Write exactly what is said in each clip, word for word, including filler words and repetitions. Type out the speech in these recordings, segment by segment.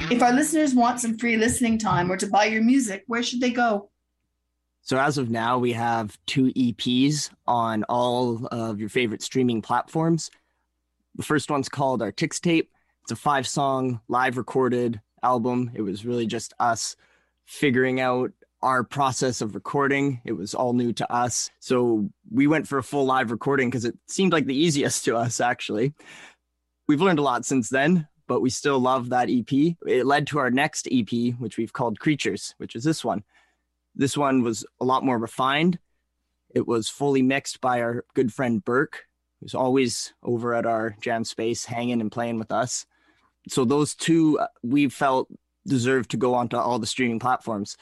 If our listeners want some free listening time or to buy your music, where should they go? So as of now, we have two E Ps on all of your favorite streaming platforms. The first one's called Our Ticks Tape. It's a five-song live recorded album. It was really just us figuring out our process of recording. It was all new to us. So we went for a full live recording because it seemed like the easiest to us, actually. We've learned a lot since then, but we still love that E P. It led to our next E P, which we've called Creatures, which is this one. This one was a lot more refined. It was fully mixed by our good friend Burke, who's always over at our jam space hanging and playing with us. So those two we felt deserved to go onto all the streaming platforms.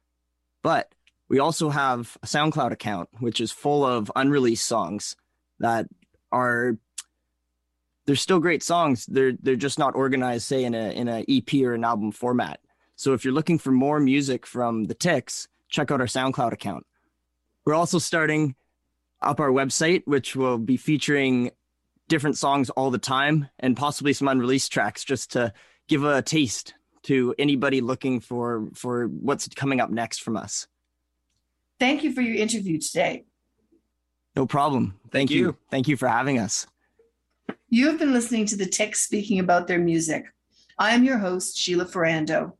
But we also have a SoundCloud account, which is full of unreleased songs that are, they're still great songs. They're they're just not organized, say, in a in a E P or an album format. So if you're looking for more music from the Ticks, check out our SoundCloud account. We're also starting up our website, which will be featuring different songs all the time and possibly some unreleased tracks just to give a taste to anybody looking for, for what's coming up next from us. Thank you for your interview today. No problem. Thank, Thank you. you. Thank you for having us. You have been listening to the Ticks speaking about their music. I am your host, Sheila Ferrando.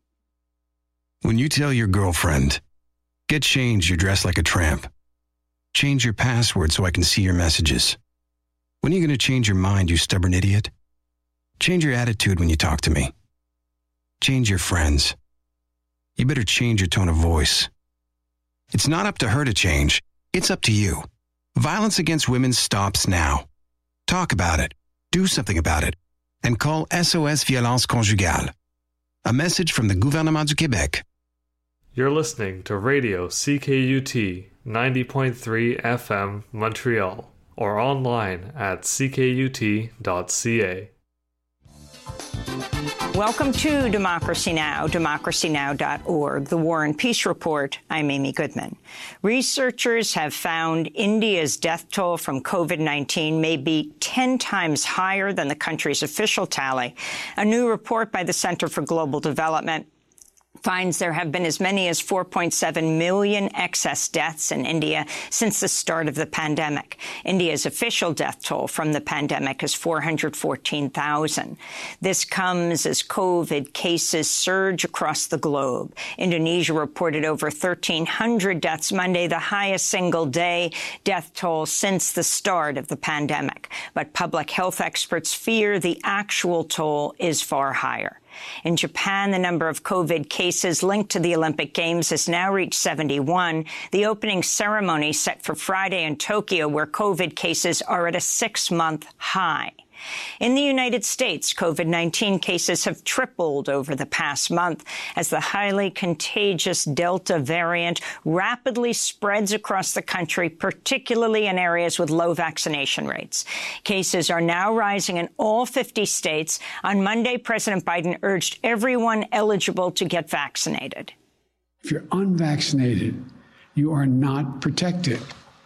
When you tell your girlfriend, get changed, you're dressed like a tramp. Change your password so I can see your messages. When are you going to change your mind, you stubborn idiot? Change your attitude when you talk to me. Change your friends. You better change your tone of voice. It's not up to her to change. It's up to you. Violence against women stops now. Talk about it. Do something about it. And call S O S Violence Conjugale. A message from the Gouvernement du Québec. You're listening to Radio C K U T ninety point three F M Montreal or online at c k u t dot c a. Welcome to Democracy Now!, democracy now dot org, the War and Peace Report. I'm Amy Goodman. Researchers have found India's death toll from COVID nineteen may be ten times higher than the country's official tally. A new report by the Center for Global Development finds there have been as many as four point seven million excess deaths in India since the start of the pandemic. India's official death toll from the pandemic is four hundred fourteen thousand. This comes as COVID cases surge across the globe. Indonesia reported over thirteen hundred deaths Monday, the highest single-day death toll since the start of the pandemic. But public health experts fear the actual toll is far higher. In Japan, the number of COVID cases linked to the Olympic Games has now reached seventy-one. The opening ceremony set for Friday in Tokyo, where COVID cases are at a six-month high. In the United States, COVID nineteen cases have tripled over the past month as the highly contagious Delta variant rapidly spreads across the country, particularly in areas with low vaccination rates. Cases are now rising in all fifty states. On Monday, President Biden urged everyone eligible to get vaccinated. If you're unvaccinated, you are not protected.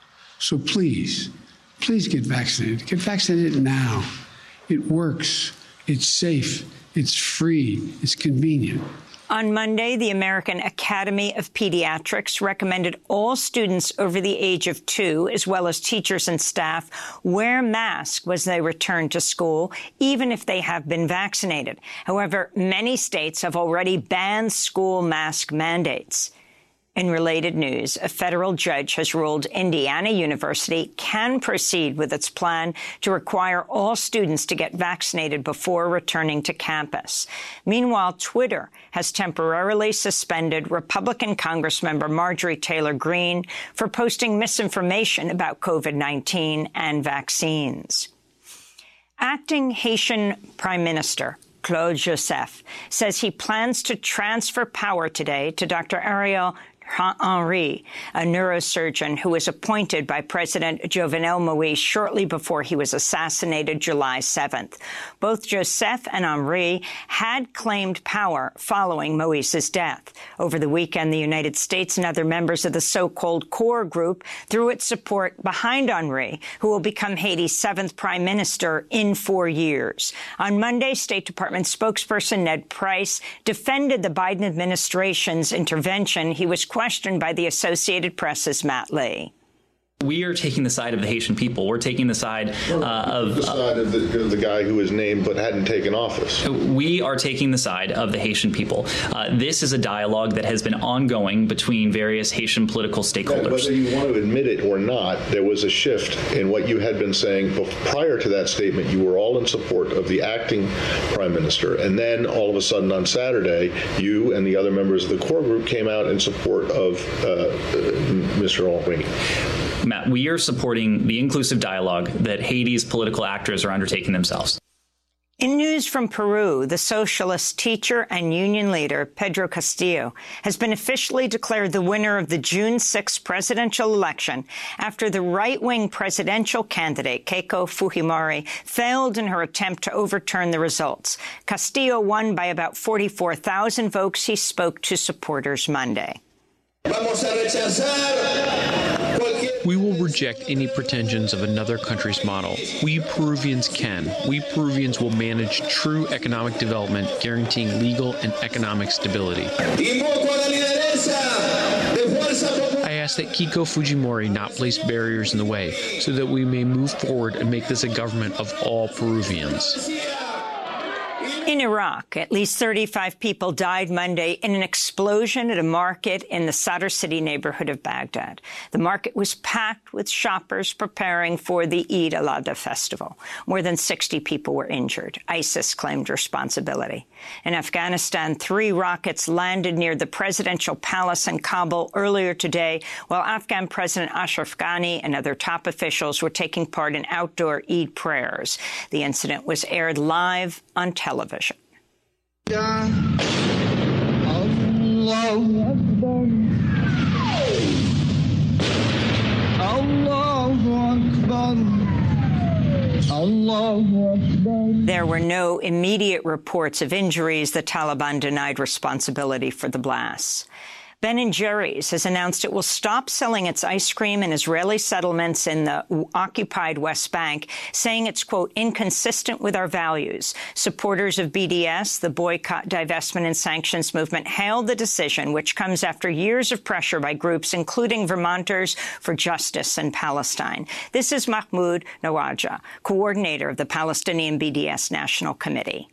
So please, please get vaccinated. Get vaccinated now. It works. It's safe. It's free. It's convenient. On Monday, the American Academy of Pediatrics recommended all students over the age of two, as well as teachers and staff, wear masks as they return to school, even if they have been vaccinated. However, many states have already banned school mask mandates. In related news, a federal judge has ruled Indiana University can proceed with its plan to require all students to get vaccinated before returning to campus. Meanwhile, Twitter has temporarily suspended Republican Congressmember Marjorie Taylor Greene for posting misinformation about COVID nineteen and vaccines. Acting Haitian Prime Minister Claude Joseph says he plans to transfer power today to Doctor Ariel Henry, a neurosurgeon who was appointed by President Jovenel Moïse shortly before he was assassinated July seventh. Both Joseph and Henri had claimed power following Moïse's death. Over the weekend, the United States and other members of the so-called core group threw its support behind Henri, who will become Haiti's seventh prime minister in four years. On Monday, State Department spokesperson Ned Price defended the Biden administration's intervention. He was questioned by the Associated Press's Matt Lee. We are taking the side of the Haitian people. We're taking the side uh, of the side of the, the guy who was named but hadn't taken office. We are taking the side of the Haitian people. Uh, this is a dialogue that has been ongoing between various Haitian political stakeholders. Whether you want to admit it or not, there was a shift in what you had been saying prior to that statement. You were all in support of the acting prime minister, and then all of a sudden on Saturday, you and the other members of the core group came out in support of uh, Mister Henry. Matt, we are supporting the inclusive dialogue that Haiti's political actors are undertaking themselves. In news from Peru, the socialist teacher and union leader Pedro Castillo has been officially declared the winner of the June sixth presidential election after the right-wing presidential candidate Keiko Fujimori failed in her attempt to overturn the results. Castillo won by about forty-four thousand votes. He spoke to supporters Monday. We will reject any pretensions of another country's model. We Peruvians can. We Peruvians will manage true economic development, guaranteeing legal and economic stability. I ask that Keiko Fujimori not place barriers in the way so that we may move forward and make this a government of all Peruvians. In Iraq, at least thirty-five people died Monday in an explosion at a market in the Sadr City neighborhood of Baghdad. The market was packed with shoppers preparing for the Eid al-Adha festival. More than sixty people were injured. ISIS claimed responsibility. In Afghanistan, three rockets landed near the presidential palace in Kabul earlier today, while Afghan President Ashraf Ghani and other top officials were taking part in outdoor Eid prayers. The incident was aired live on television. There were no immediate reports of injuries. The Taliban denied responsibility for the blasts. Ben and Jerry's has announced it will stop selling its ice cream in Israeli settlements in the occupied West Bank, saying it's, quote, inconsistent with our values. Supporters of B D S, the boycott, divestment and sanctions movement, hailed the decision, which comes after years of pressure by groups including Vermonters for Justice in Palestine. This is Mahmoud Nawaja, coordinator of the Palestinian B D S National Committee.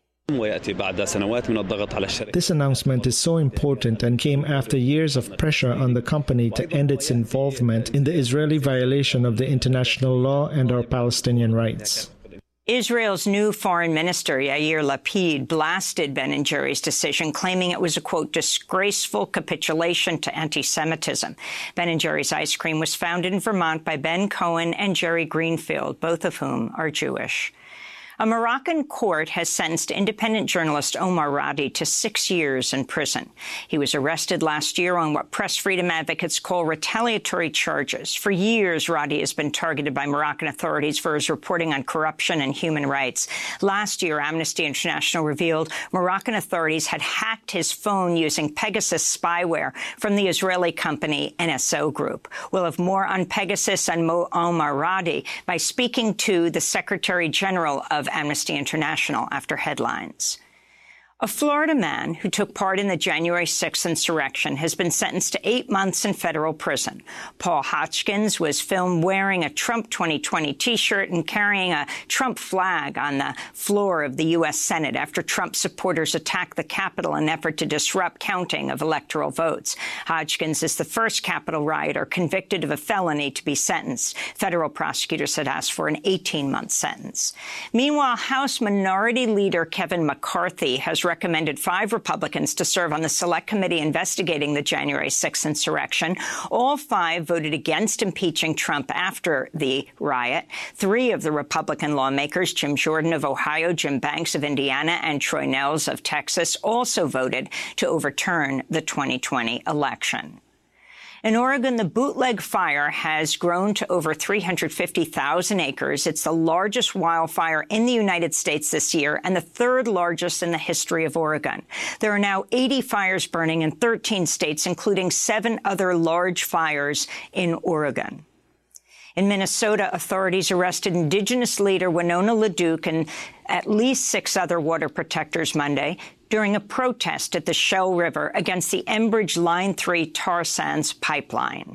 This announcement is so important and came after years of pressure on the company to end its involvement in the Israeli violation of the international law and our Palestinian rights. Israel's new foreign minister, Yair Lapid, blasted Ben and Jerry's decision, claiming it was a, quote, disgraceful capitulation to anti-Semitism. Ben and Jerry's ice cream was founded in Vermont by Ben Cohen and Jerry Greenfield, both of whom are Jewish. A Moroccan court has sentenced independent journalist Omar Radi to six years in prison. He was arrested last year on what press freedom advocates call retaliatory charges. For years, Radi has been targeted by Moroccan authorities for his reporting on corruption and human rights. Last year, Amnesty International revealed Moroccan authorities had hacked his phone using Pegasus spyware from the Israeli company N S O Group. We'll have more on Pegasus and Omar Radi by speaking to the Secretary General of Amnesty International after headlines. A Florida man who took part in the January sixth insurrection has been sentenced to eight months in federal prison. Paul Hodgkins was filmed wearing a Trump twenty twenty T-shirt and carrying a Trump flag on the floor of the U S Senate after Trump supporters attacked the Capitol in an effort to disrupt counting of electoral votes. Hodgkins is the first Capitol rioter convicted of a felony to be sentenced. Federal prosecutors had asked for an eighteen-month sentence. Meanwhile, House Minority Leader Kevin McCarthy has recommended five Republicans to serve on the Select Committee investigating the January sixth insurrection. All five voted against impeaching Trump after the riot. Three of the Republican lawmakers, Jim Jordan of Ohio, Jim Banks of Indiana, and Troy Nehls of Texas, also voted to overturn the twenty twenty election. In Oregon, the bootleg fire has grown to over three hundred fifty thousand acres. It's the largest wildfire in the United States this year and the third largest in the history of Oregon. There are now eighty fires burning in thirteen states, including seven other large fires in Oregon. In Minnesota, authorities arrested Indigenous leader Winona LaDuke and at least six other water protectors Monday during a protest at the Shell River against the Enbridge Line three tar sands pipeline.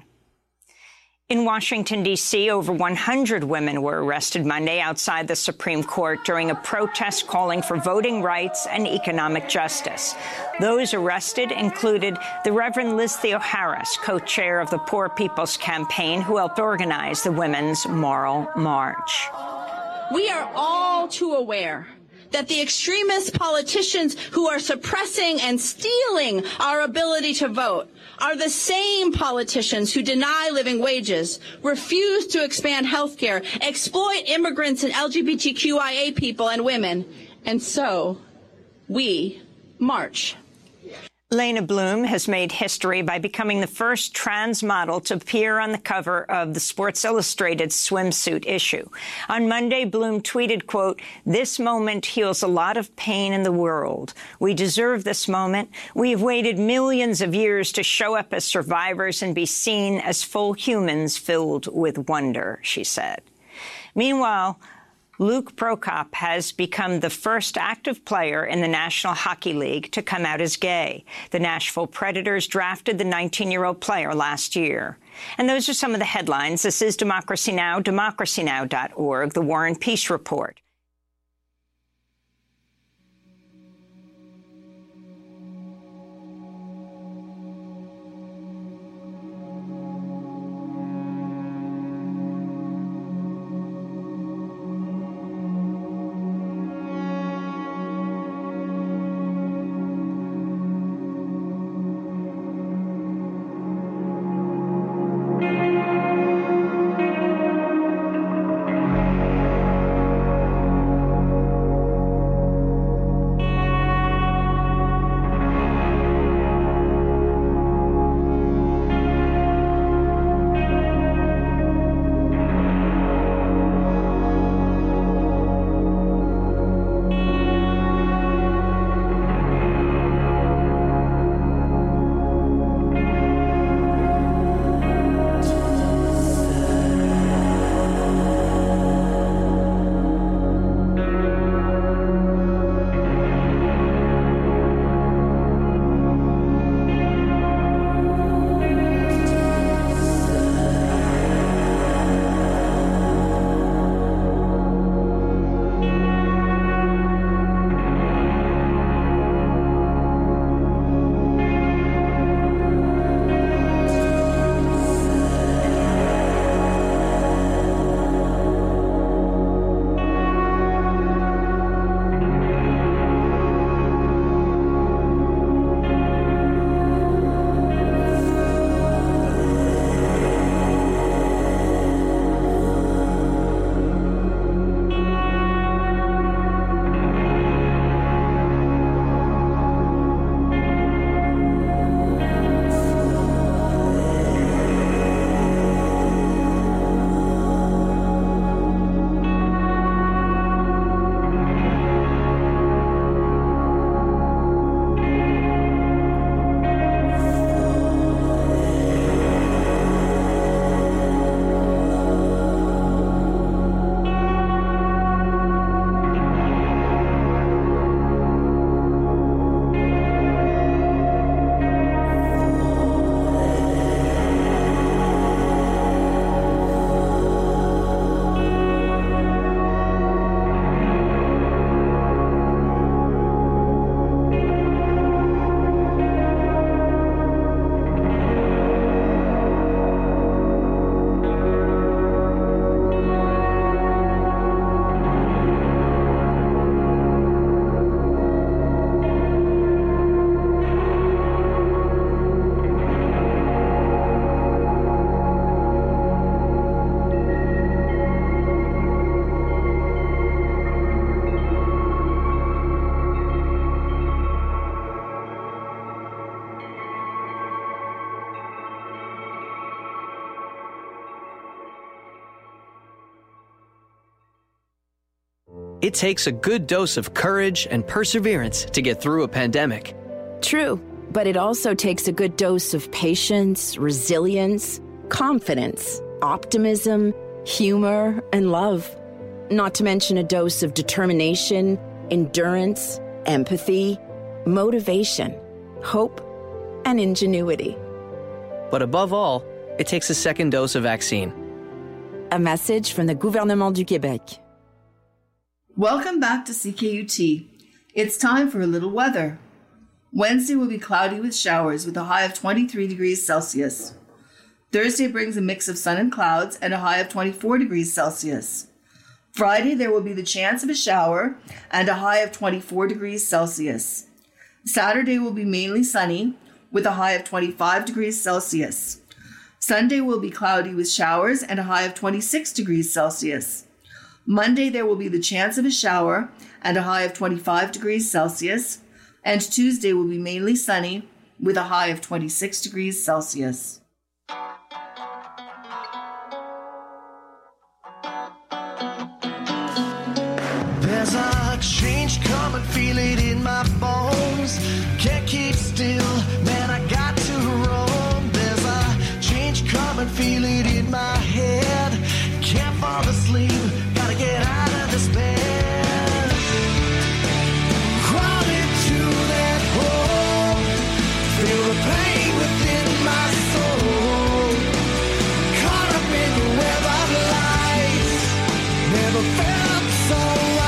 In Washington, D C, over one hundred women were arrested Monday outside the Supreme Court during a protest calling for voting rights and economic justice. Those arrested included the Reverend Liz Theoharis, co-chair of the Poor People's Campaign, who helped organize the Women's Moral March. We are all too aware that the extremist politicians who are suppressing and stealing our ability to vote are the same politicians who deny living wages, refuse to expand health care, exploit immigrants and L G B T Q I A people and women. And so we march. Lena Bloom has made history by becoming the first trans model to appear on the cover of the Sports Illustrated swimsuit issue. On Monday, Bloom tweeted, quote, "This moment heals a lot of pain in the world. We deserve this moment. We have waited millions of years to show up as survivors and be seen as full humans filled with wonder," she said. Meanwhile, Luke Prokop has become the first active player in the National Hockey League to come out as gay. The Nashville Predators drafted the nineteen-year-old player last year. And those are some of the headlines. This is Democracy Now!, democracy now dot org, The War and Peace Report. It takes a good dose of courage and perseverance to get through a pandemic. True, but it also takes a good dose of patience, resilience, confidence, optimism, humor, and love. Not to mention a dose of determination, endurance, empathy, motivation, hope, and ingenuity. But above all, it takes a second dose of vaccine. A message from the Gouvernement du Québec. Welcome back to C K U T. It's time for a little weather. Wednesday will be cloudy with showers with a high of twenty-three degrees Celsius. Thursday brings a mix of sun and clouds and a high of twenty-four degrees Celsius. Friday, there will be the chance of a shower and a high of twenty-four degrees Celsius. Saturday will be mainly sunny with a high of twenty-five degrees Celsius. Sunday will be cloudy with showers and a high of twenty-six degrees Celsius. Monday, there will be the chance of a shower and a high of twenty-five degrees Celsius. And Tuesday will be mainly sunny with a high of twenty-six degrees Celsius. There's a change coming, feel it in my bones. Can't keep still, man, I got to roam. There's a change coming, feel it in my head. Can't fall asleep, gotta get out of this bed. Crawl into that hole, feel the pain within my soul. Caught up in the web of life, never felt so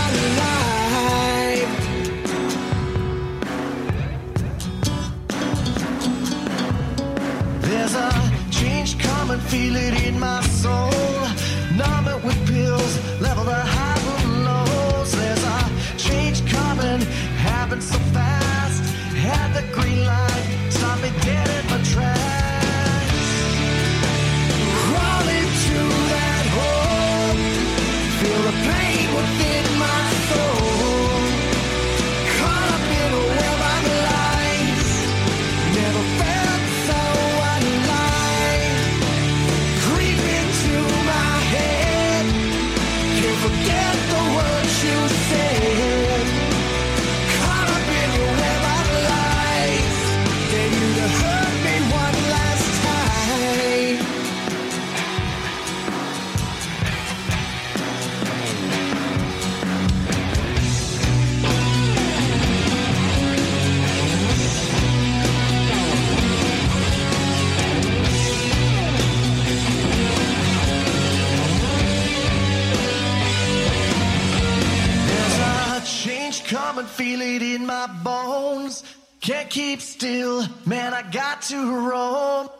alive. There's a change coming, feel it in my soul. Numb it with pills, level the highs with lows. There's a change coming, happened so fast. Had the green light, stop me dead in my tracks. Crawl into that hole, feel the pain within my soul. Caught up in a web of lies, never felt so alive. Creep into my head, can't forget the words you said. Caught up in your web of lies, dare you to hurt me one last time. Change coming, feel it in my bones. Can't keep still, man, I got to roam.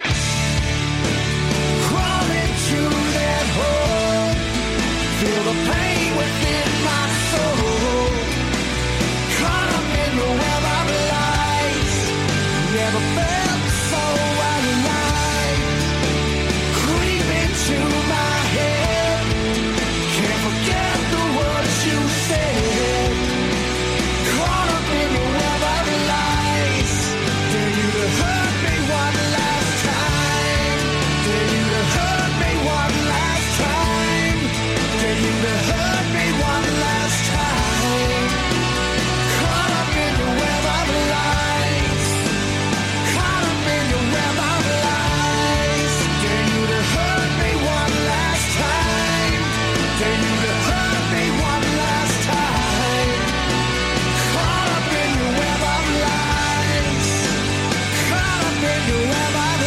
Crawl into that hole, feel the pain within my soul. Caught up in the web of lies, never felt so alive. Creep into my head, can't forget the words you said. Caught up in the web of lies, dare you to hurt me one last time. Dare you to hurt me one last time. Dare you to hurt me one last time. Caught up in the web of lies. Caught up in the web of lies. Dare you to hurt me one last time. Dare you to hurt me one last time. Caught up in the web of lies. Caught up in the web of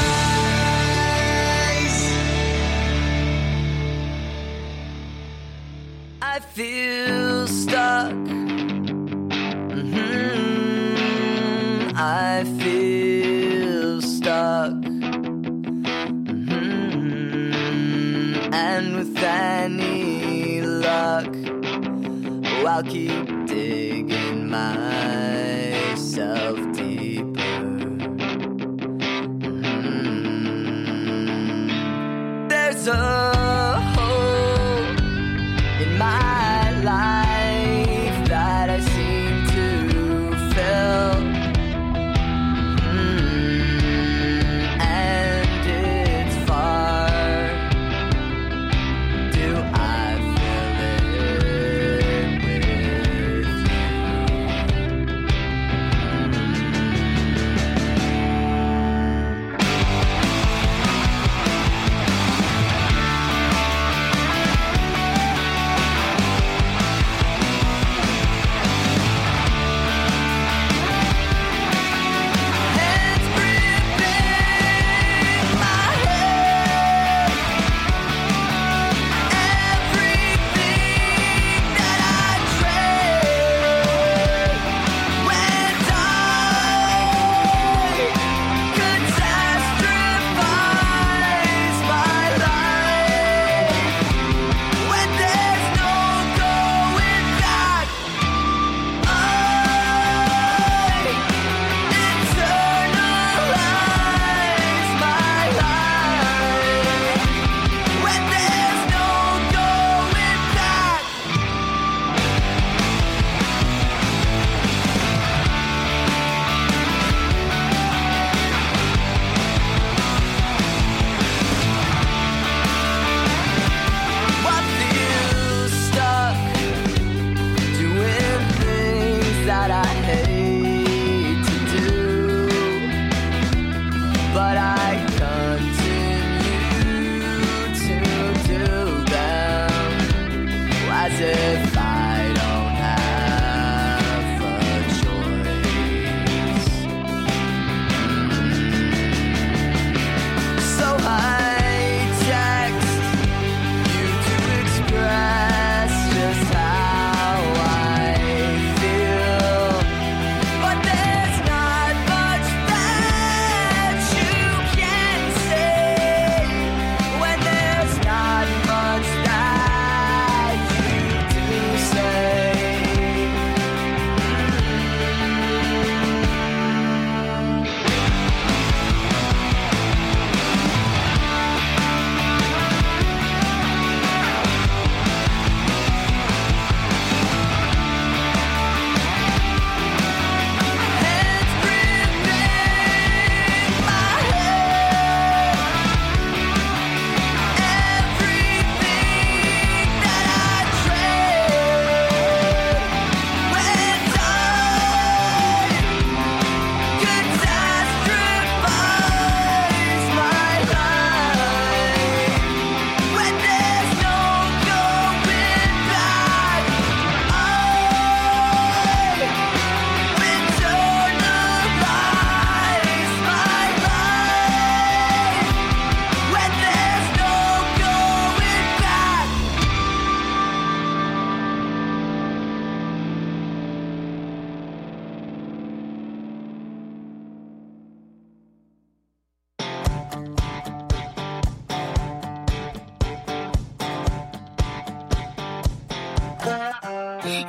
lies. I feel stuck. Mhm. I feel stuck. Mhm. And with any luck, oh, I'll keep digging myself deeper. Mhm. There's a hole in my life that I seem to fill. Mm, and it's far. Do I feel it?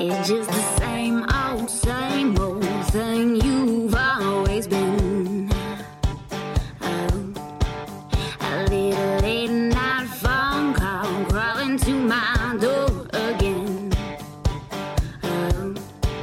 It's just the same old, same old thing you've always been. Oh, a little late night phone call crawling to my door again. Oh,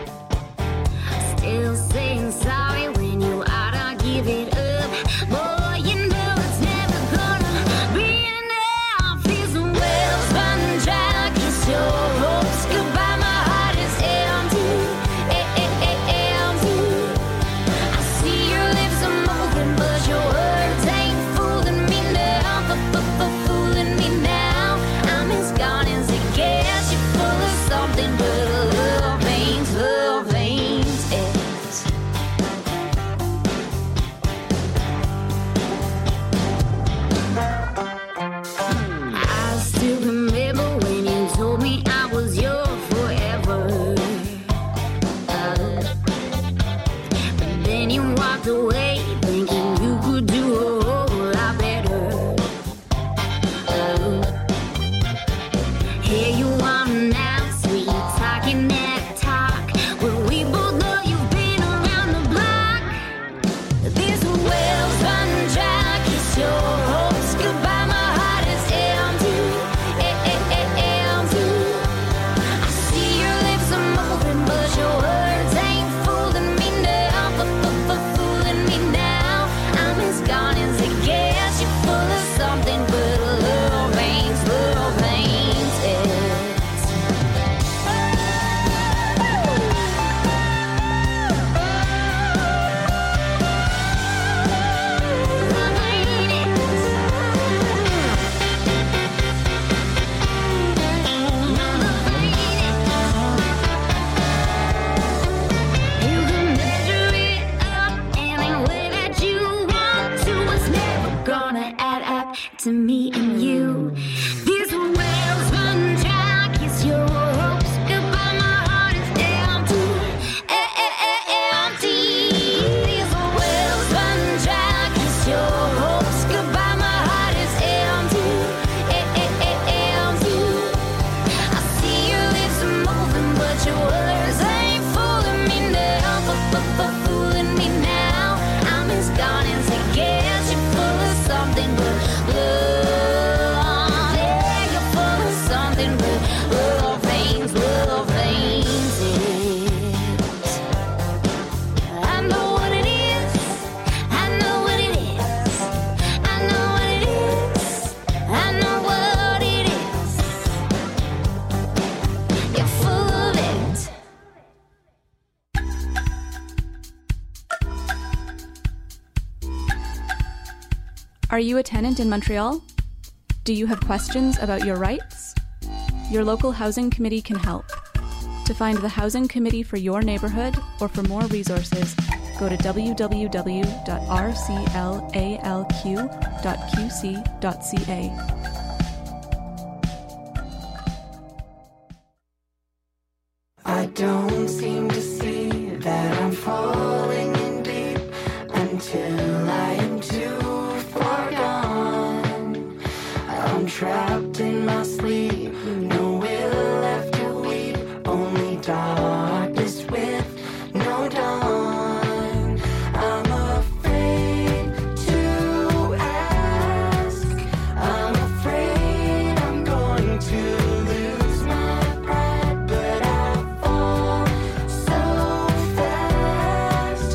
still saying sorry when you ought to give it up. Boy, you know it's never gonna be enough. Here's the wells running dry, kiss your hopes goodbye. My heart is empty, eh, eh, eh, empty. I see your lips are moving, but your words ain't fooling me now, fooling me now. I'm as gone as it gets. You're full of something, but love ain't, love ain't it. I still remember when you told me I was your forever. Uh, but then you walked away thinking you could do a whole lot better. Uh, here you are now, sweet, talking that talk. But we both know you've been around the block. These wells run dry, kiss your hopes goodbye. My heart is empty, eh, eh, eh, empty. I see your lips are moving, but your words ain't fooling me now, fooling me now. I'm as gone as it gets. You're full of something, but love ain't, love ain't it. You can measure it up any way that you want to. It's never gonna add up to me and you. These wells run dry, kiss your hopes goodbye. My heart is empty, eh, eh, eh, empty. These wells run dry, kiss your hopes goodbye. My heart is empty, eh, eh, eh, empty. I see your lips are moving, but your words ain't fooling me now, fooling me now. I'm as gone as it gets. You're full of something, but love, yeah, you're full of something, but love ain't, love ain't it. I know what it is, I know what it is, I know what it is, I know what it is. You're full of it. Are you a tenant in Montreal? Do you have questions about your rights? Your local housing committee can help. To find the housing committee for your neighborhood or for more resources, go to w w w dot r c l a l q dot q c dot c a. I don't seem to see that I'm falling in deep until I am too far gone. I'm trapped in my sleep, no will left to weep, only darkness with no dawn. I'm afraid to ask, I'm afraid I'm going to lose my pride, but I fall so fast.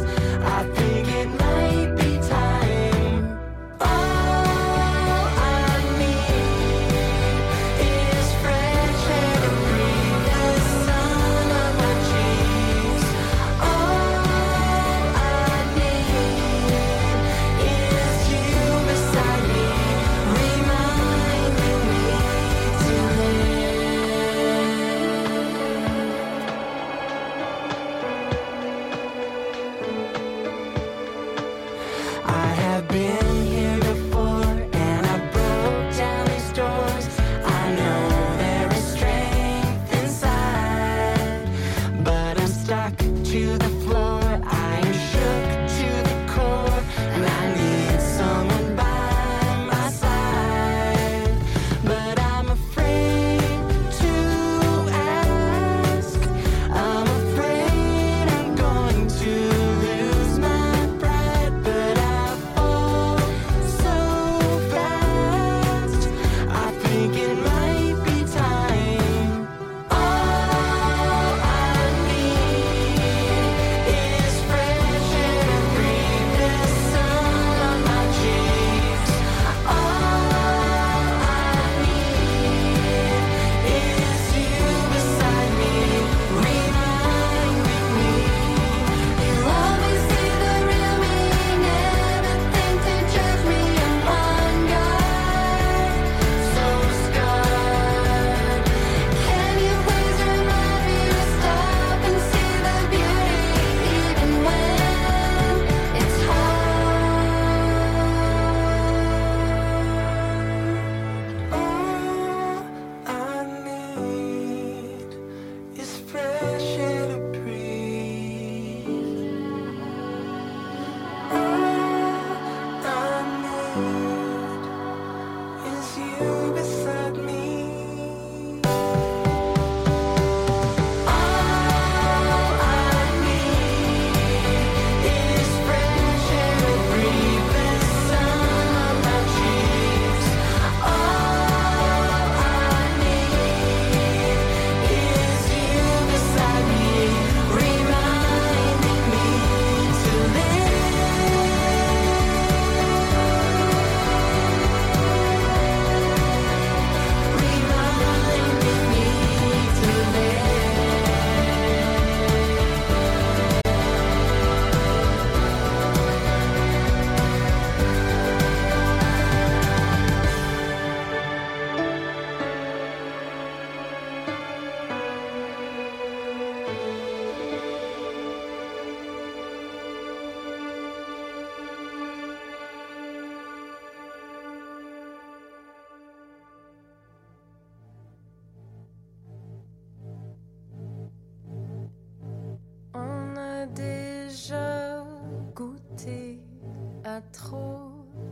a trop.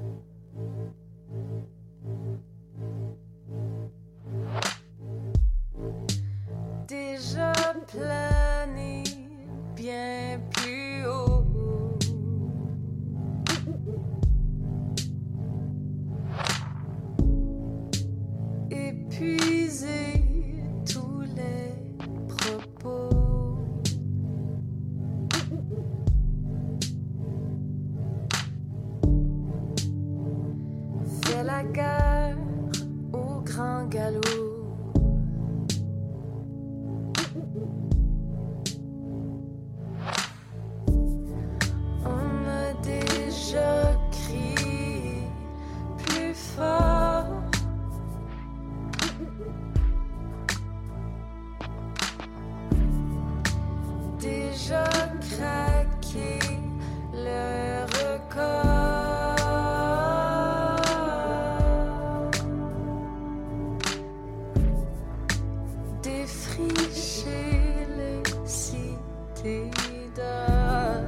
Déjà plané bien plus haut. Épuiser tous les propos. Fais la guerre au grand galop. On a déjà crié plus fort. Déjà craqué le record. Défricher les cités d'or.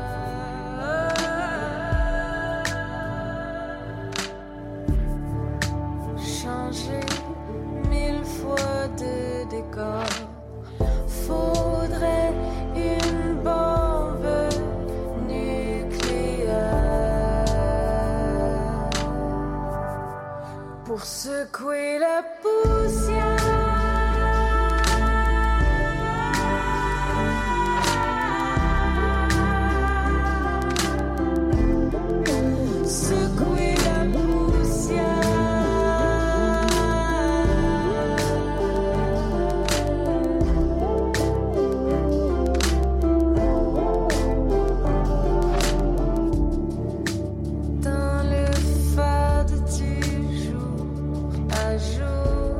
Changer mille fois de décor. Faudrait une bombe nucléaire pour secouer la poussière. Secouer la poussière. Dans le fade du jour à jour.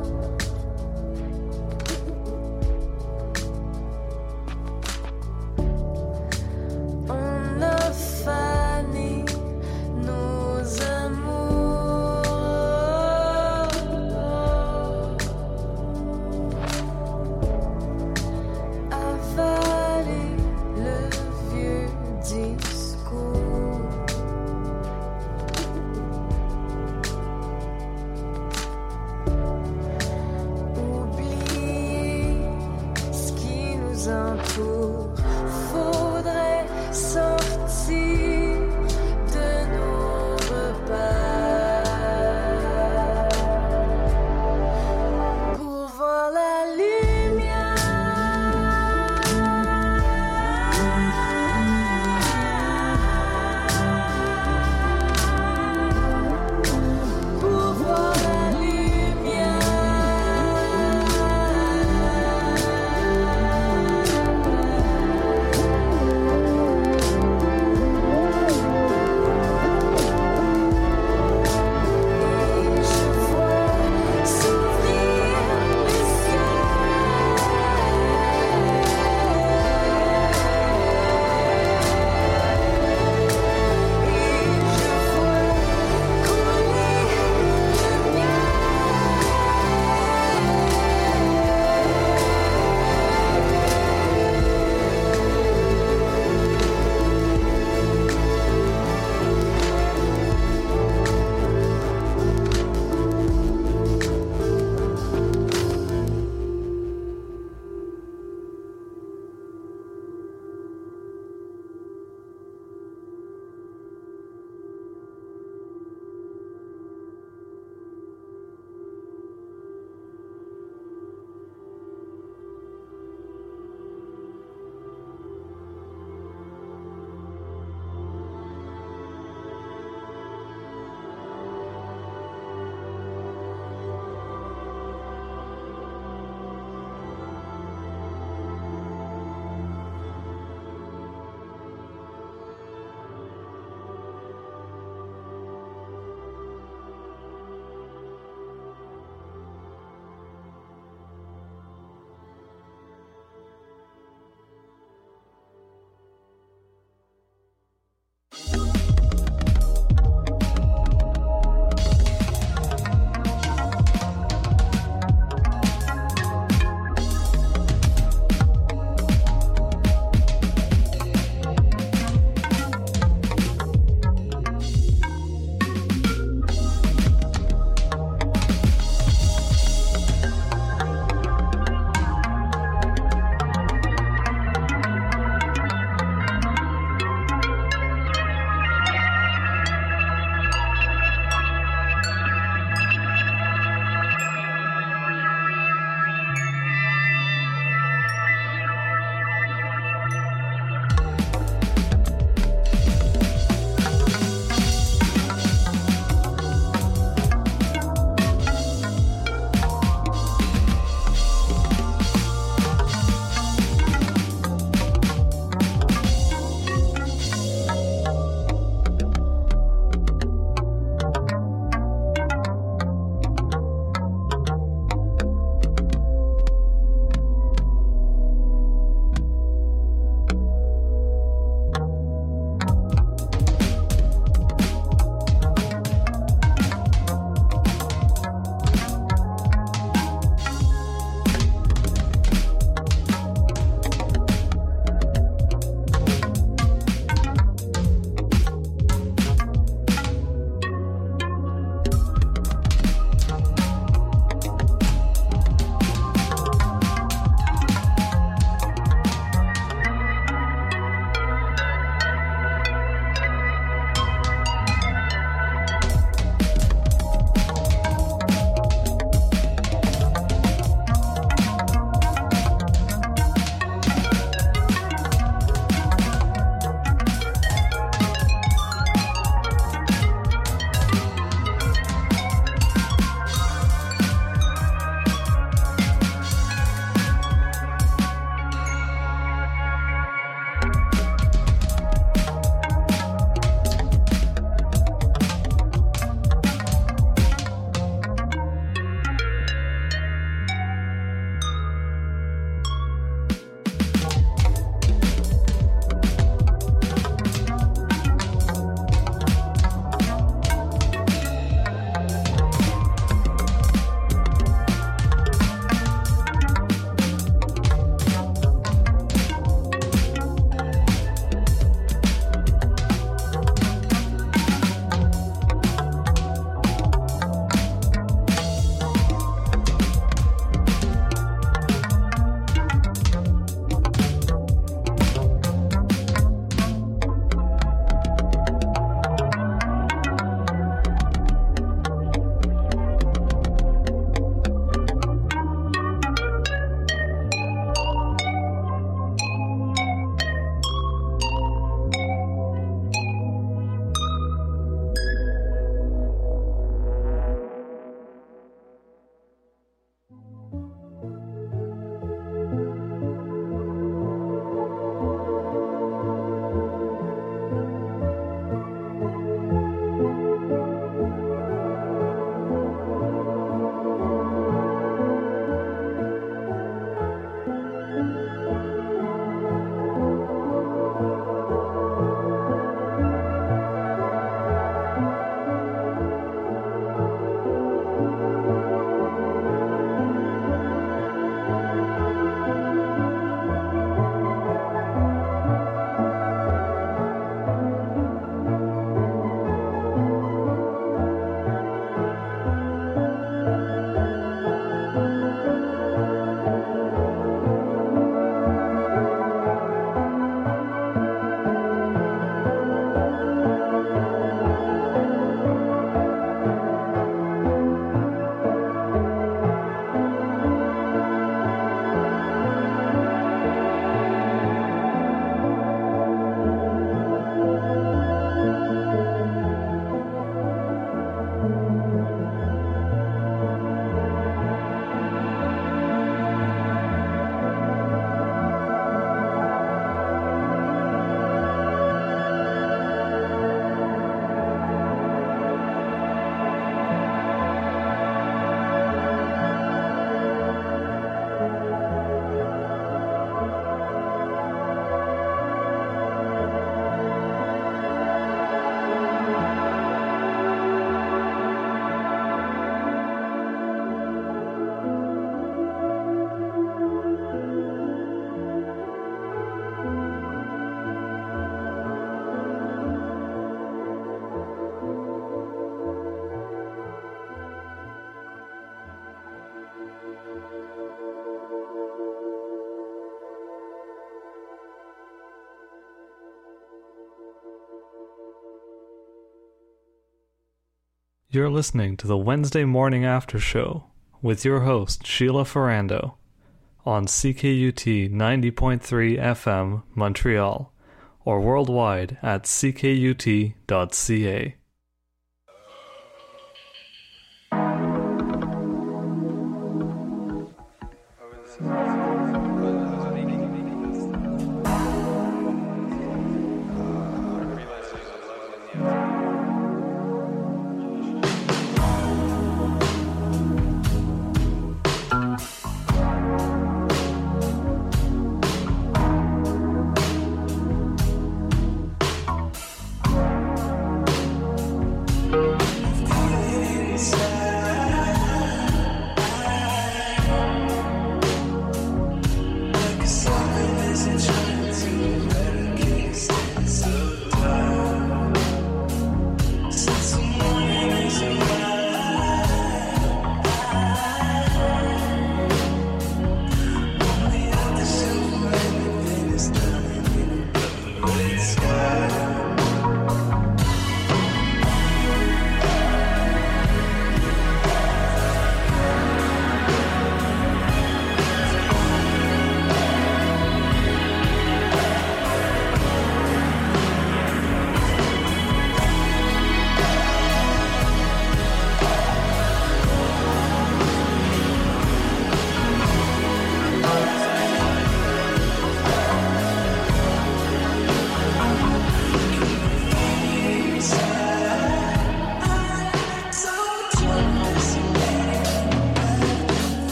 You're listening to the Wednesday Morning After Show with your host, Sheila Ferrando, on C K U T ninety point three F M Montreal, or worldwide at c k u t dot c a.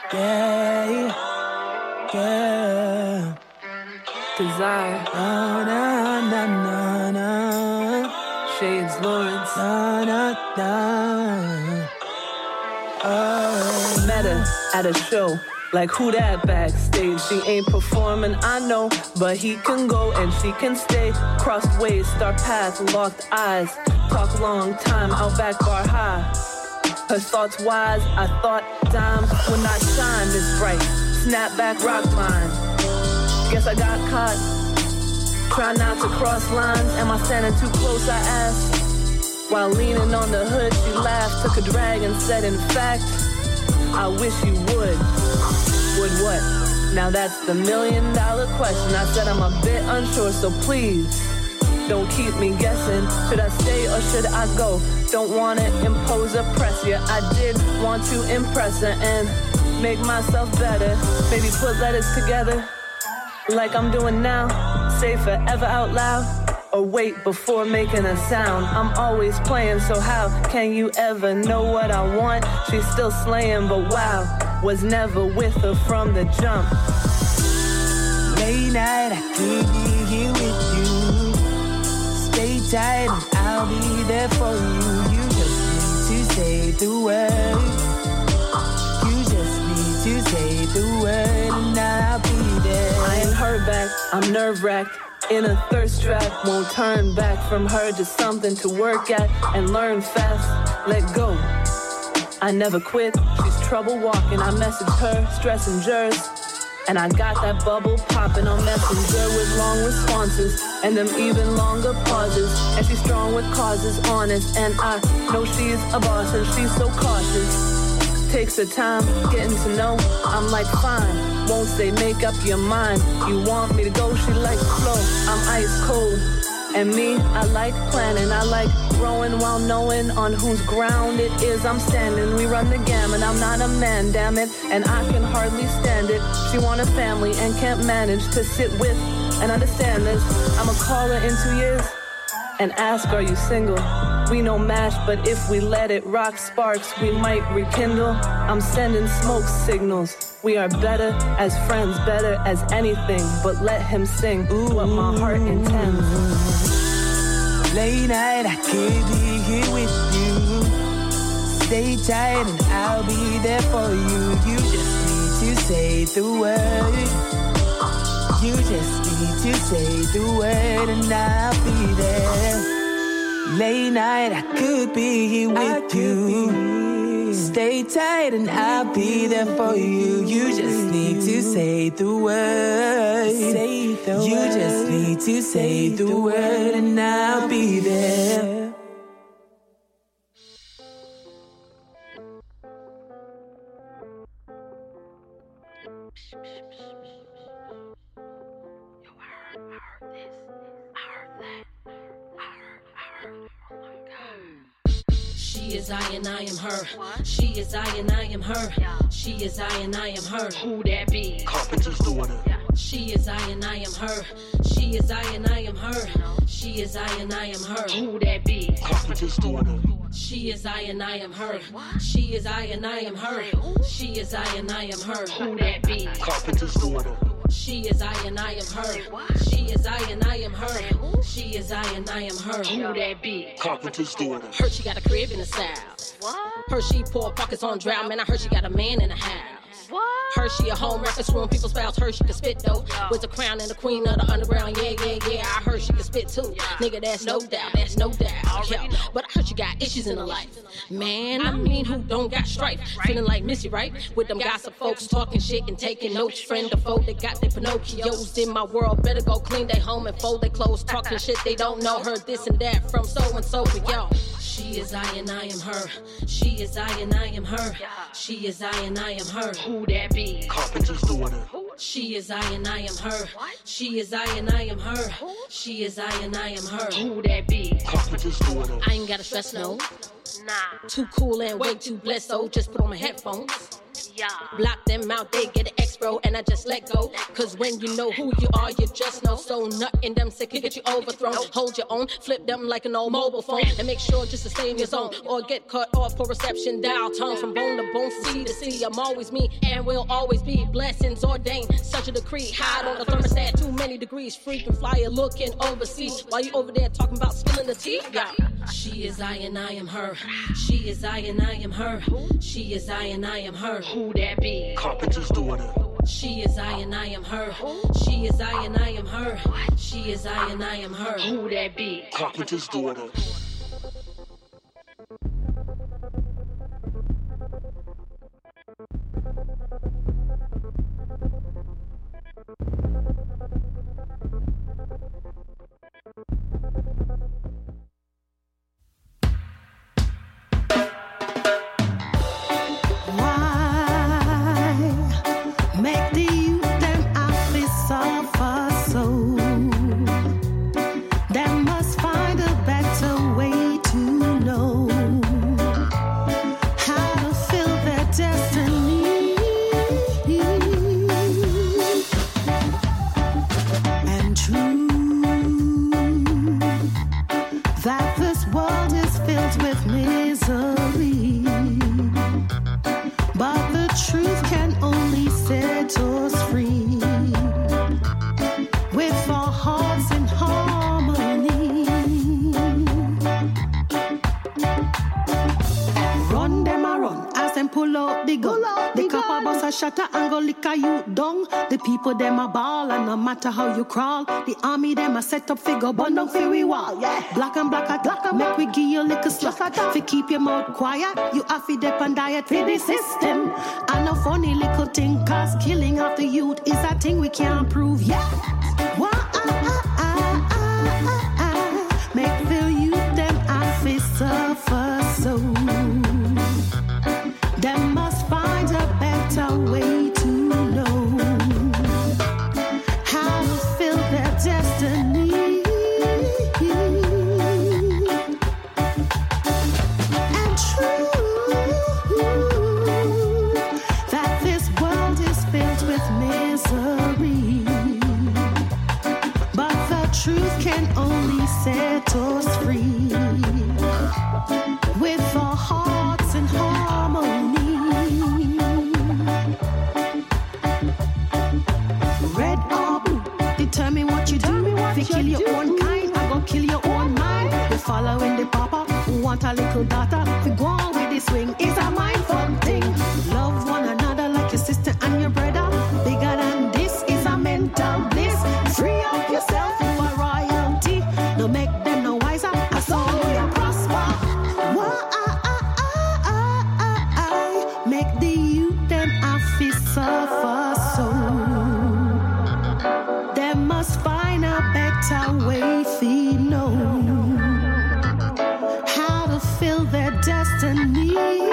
Yeah, yeah. Desire. Na na na na na. Shades Lawrence. Na na na. Oh. Met her at a show. Like who that backstage? She ain't performing, I know, but he can go and she can stay. Crossed ways, star path, locked eyes. Talk long time, out back bar high. Her thoughts wise, I thought dime when I shine this bright. Snap back, rock mine. Guess I got caught. Try not to cross lines. Am I standing too close? I asked. While leaning on the hood, she laughed, took a drag and said, in fact, I wish you would. Would what? Now that's the million dollar question. I said I'm a bit unsure, so please don't keep me guessing. Should I stay or should I go? Don't wanna impose or press you. I did want to impress her and make myself better. Maybe put letters together like I'm doing now. Say forever out loud. Or wait before making a sound. I'm always playing, so how can you ever know what I want? She's still slaying, but wow, was never with her from the jump. Late night, I could be here with you. Stay tight and I'll be there for you. You just need to say the word. You just need to say the word and I'll be there. I ain't her back, I'm nerve-wracked. In a thirst trap, won't turn back from her, just something to work at and learn fast, let go. I never quit, she's trouble walking, I messaged her, stressing jers, and I got that bubble popping on Messenger with long responses, and them even longer pauses, and she's strong with causes, honest, and I know she's a boss and she's so cautious. Takes her time getting to know, I'm like fine, won't say make up your mind. You want me to go, she likes flow, I'm ice cold. And me, I like planning, I like growing while knowing on whose ground it is I'm standing. We run the gamut, I'm not a man, damn it, and I can hardly stand it. She want a family and can't manage to sit with and understand this. I'ma call her in two years and ask, are you single? We no match, but if we let it rock sparks, we might rekindle. I'm sending smoke signals. We are better as friends, better as anything, but let him sing ooh, what my heart intends. Late night, I could be here with you. Stay tight and I'll be there for you. You just need to say the word. You just need to say the word and I'll be there. Late night, I could be here with you. Stay tight and I'll be there for you. You just need to say the word. Say the you word. Just need to say the word and I'll be there. She is I and I am her. She is I and I am her. She is I and I am her. Who that be? Carpenter's daughter. She is I and I am her. She is I and I am her. She is I and I am her. Who that be? Carpenter's daughter. She is I and I am her. She is I and I am her. She is I and I am her. Who that be? Carpenter's daughter. She is I and I am her. She is I and I am her. She is I and I am her. Who that be? Carpenter's daughter. Heard she got a crib in the South. What? Heard she pour pockets on drought. Man, I heard she got a man in the house. What? Heard she a home records room, people's spouse. Heard she can spit though. Was the crown and the queen of the underground. Yeah, yeah, yeah. I heard she can spit too. Yeah. Nigga, that's no doubt. That's no doubt. Yo, but I heard she got issues in her life. Man, I mean, who don't got strife? Feeling like Missy, right? With them gossip folks talking shit and taking notes. Friend of foe, they got their Pinocchios in my world. Better go clean their home and fold their clothes. Talking shit they don't know. Heard this and that from so and so. But yo, she is I and I am her. She is I and I am her. She is I and I am her. Who that be? Carpenter's daughter. She is I and I am her. She is I and I am her. She is I and I am her. Who that be? Carpenter's daughter. I ain't gotta stress no. Nah. Too cool and way too blessed, so just put on my headphones. Block them out, they get an X, bro, and I just let go. Cause when you know who you are, you just know. So nothing them sick can get you overthrown. Hold your own, flip them like an old mobile phone, and make sure just to stay in your zone, or get cut off for reception. Dial tone from bone to bone, sea to sea. I'm always me and will always be. Blessings ordained, such a decree. Hide on the thermostat, too many degrees. Freaking flyer looking overseas while you over there talking about spilling the tea. Yeah. She is I and I am her. She is I and I am her. She is I and I am her. Who that be? Carpenter's daughter. She is I and I am her. She is I and I am her. She is I and I am her. Who that be? Carpenter's daughter. People them a ball and no matter how you crawl, the army them a set up figure bun down for we wall. Yeah. Black and black at black and make we give you little slack. Fi keep your mouth quiet, you have to dip and diet for the system. And no funny little thing, cause killing of the youth is a thing we can't prove yet. Why ah, ah, ah, ah, ah, make the youth them have to suffer so. Them must find a better way to know. Destiny and true that this world is filled with misery, but the truth can only set us free with our hearts in harmony. Red or blue, determine what you do. If you kill your own kind, I go kill your own mind. We're following the papa who want a little daughter. If you go on with this swing, it's a mindful thing. Love one another like your sister and your brother. Bigger than this is a mental bliss. Free up yourself, you are royalty. No make them no wiser, I saw you prosper. Why, I, I, I, I, I, make the youth them have to suffer so. They must find a better way to know how to fill their destiny.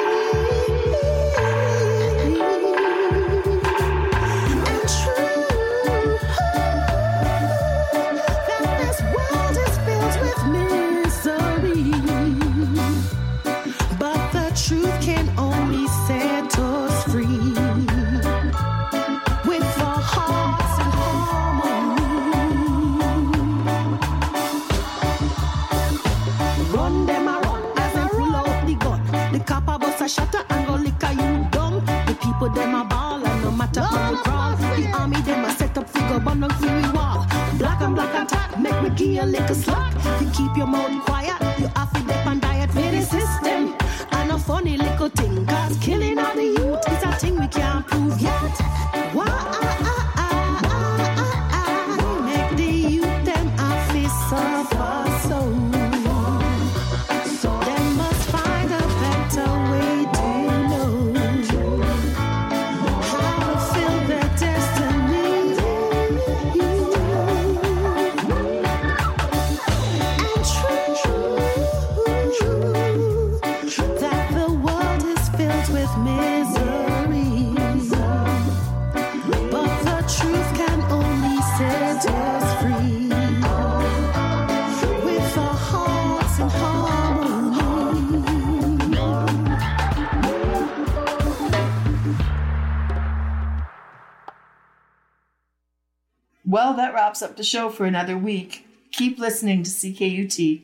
And true that this world is filled with misery, but the truth can only set us free with our hearts and harmony. Run them a run as I pull out the gun. The copper bust a shatter and go lick a you down. The people them a ball and no matter how you crawl. The army them a set up figure bun on for we wall. Black and black attack, make me give you a little slack. You keep your mouth quiet, you have to dip and diet for the system. And a funny little thing, cause killing all the youth is a thing we can't prove yet. Why I, I, I, I, I, I, make the youth them have to suffer so. Well, that wraps up the show for another week. Keep listening to C K U T.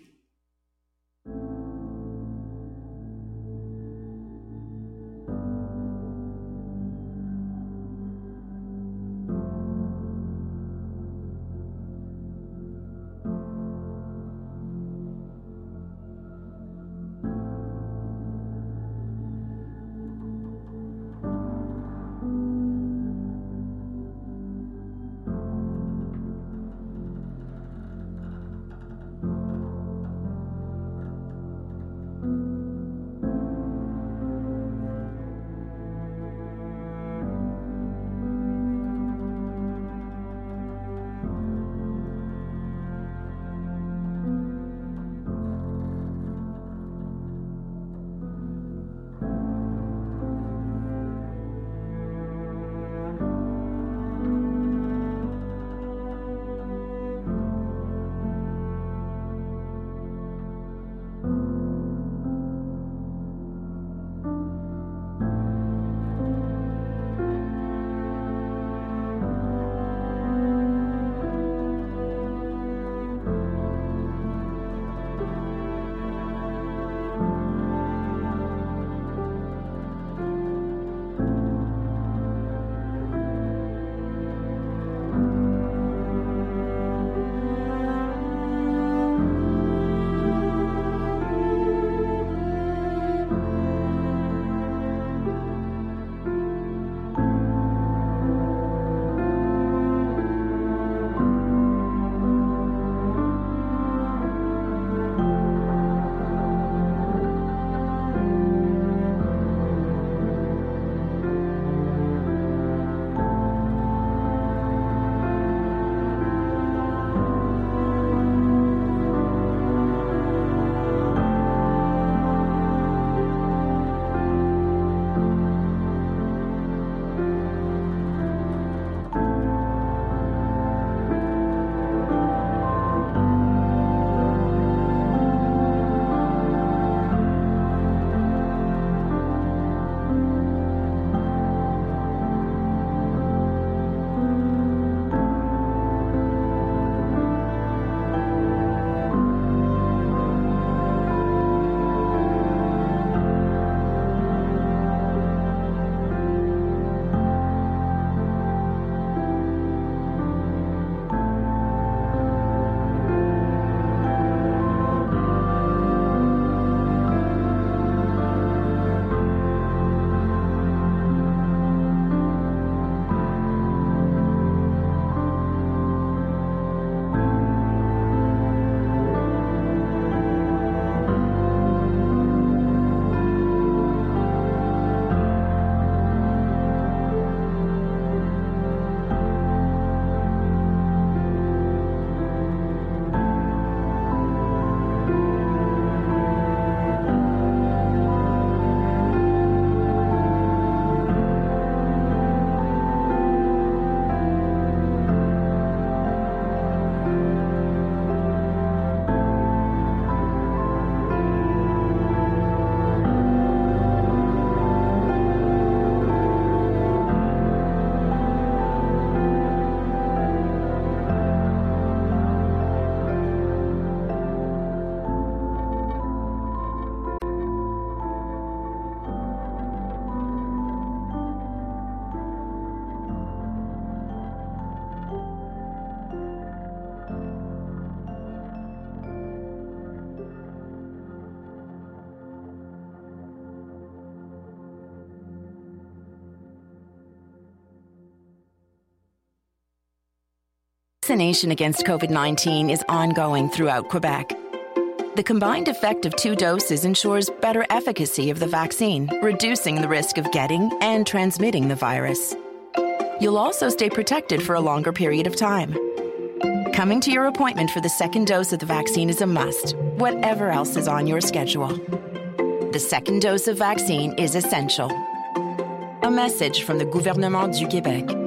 Vaccination against COVID nineteen is ongoing throughout Quebec. The combined effect of two doses ensures better efficacy of the vaccine, reducing the risk of getting and transmitting the virus. You'll also stay protected for a longer period of time. Coming to your appointment for the second dose of the vaccine is a must, whatever else is on your schedule. The second dose of vaccine is essential. A message from the Gouvernement du Québec.